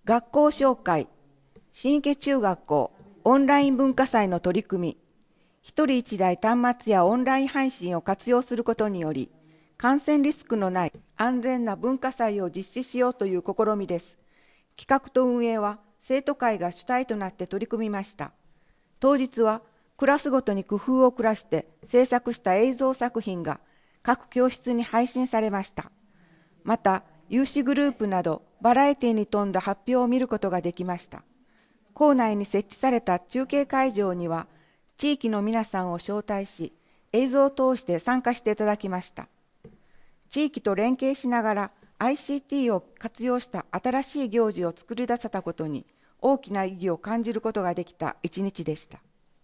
学校紹介、新池中学校オンライン文化祭の取り組み、一人一台端末やオンライン配信を活用することにより、感染リスクのない安全な文化祭を実施しようという試みです。企画と運営は生徒会が主体となって取り組みました。当日はクラスごとに工夫を凝らして制作した映像作品が各教室に配信されました。また、有志グループなどバラエティに富んだ発表を見ることができました。校内に設置された中継会場には、地域の皆さんを招待し、映像を通して参加していただきました。地域と連携しながら ICT を活用した新しい行事を作り出せたことに大きな意義を感じることができた一日でした。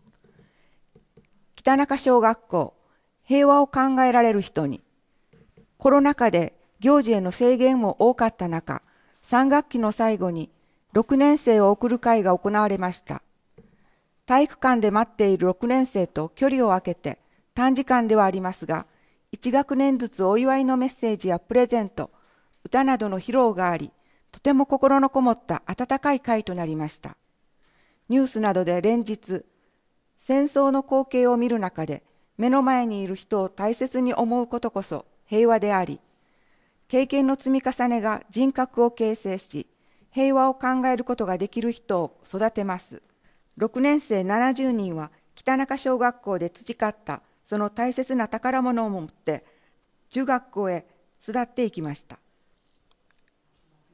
北中小学校、平和を考えられる人に。コロナ禍で行事への制限も多かった中、3学期の最後に6年生を送る会が行われました。体育館で待っている6年生と距離を空けて、短時間ではありますが、1学年ずつお祝いのメッセージやプレゼント、歌などの披露があり、とても心のこもった温かい会となりました。ニュースなどで連日、戦争の光景を見る中で、目の前にいる人を大切に思うことこそ平和であり、経験の積み重ねが人格を形成し、平和を考えることができる人を育てます。6年生70人は北中小学校で培ったその大切な宝物を持って中学校へ巣立っていきました。